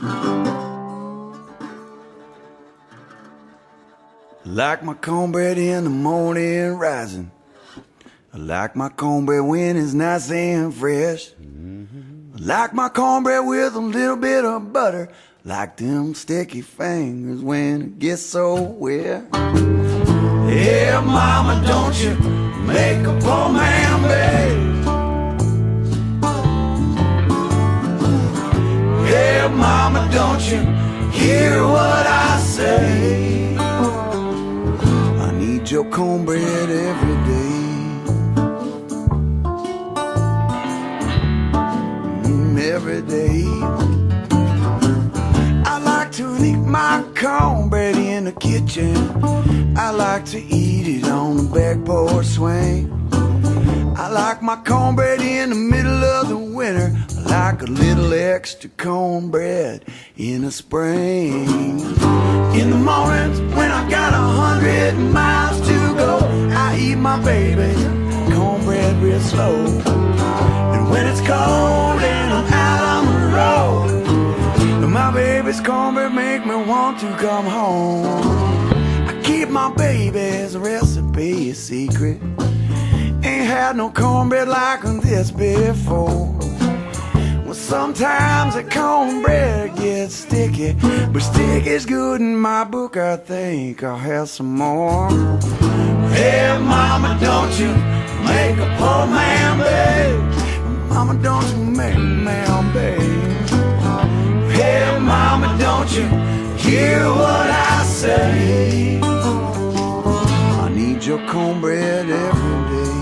Like my cornbread in the morning rising. I like my cornbread when it's nice and fresh. I like my cornbread with a little bit of butter. Like them sticky fingers when it gets so wet. Yeah, mama, don't you make a poor man beg. Yeah, mama, don't you hear what I say? I need your cornbread every day. Every day. I like to eat my cornbread in the kitchen. I like to eat it on the back porch swing. I like my cornbread in the middle of the winter. I like a little extra cornbread in the spring. In the mornings when I got 100 miles to go, I eat my baby's cornbread real slow. And when it's cold and I'm out on the road, my baby's cornbread make me want to come home. I keep my baby's recipe a secret. Ain't had no cornbread like this before. Well, sometimes the cornbread gets sticky, but sticky's good in my book. I think I'll have some more. Hey, mama, don't you make a poor man beg. Mama, don't you make a man beg. Hey, mama, don't you hear what I say? I need your cornbread every day.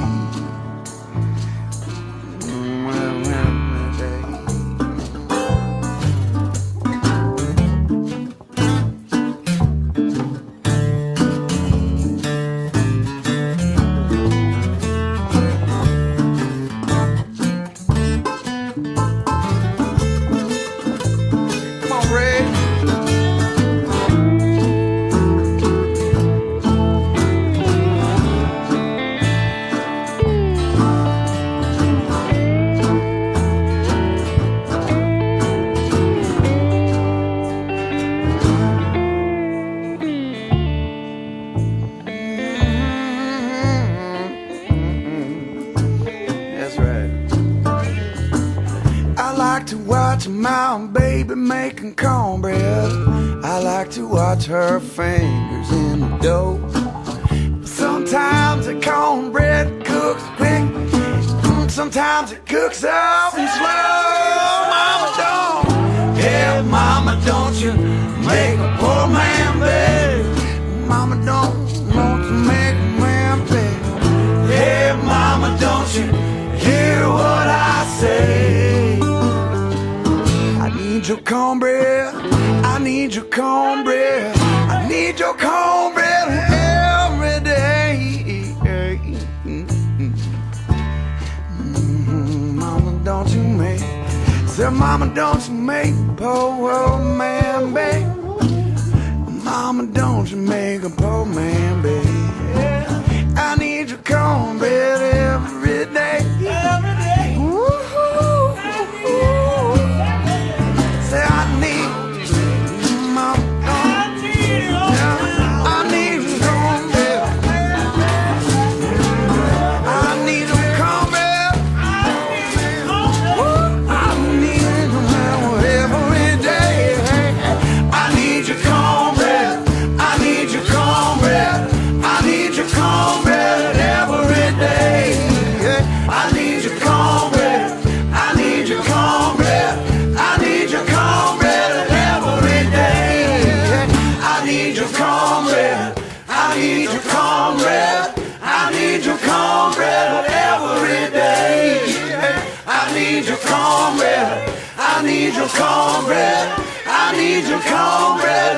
To watch my baby making cornbread. I like to watch her fingers in the dough. Sometimes the cornbread cooks quick, sometimes it cooks up and slow. Mama, don't, yeah, mama, don't you make a poor man beg. Mama, don't want to make a man beg. Yeah, mama, don't you hear what I say? I need your cornbread, I need your cornbread, I need your cornbread every day. Mama, don't you make, say mama, don't you make a poor man beg. Mama, don't you make a poor man beg. I need your cornbread every day. Every day. Woo-hoo. Say I need, mama, I need cornbread. I need some cornbread. I need it every day. I need your cornbread. I need your cornbread. I need your cornbread every day. I need your cornbread. I need your cornbread. I need your cornbread every day. I need your cornbread. I need your cornbread. I need your cornbread every day. I need your cornbread. I need your cornbread. I need your cornbread.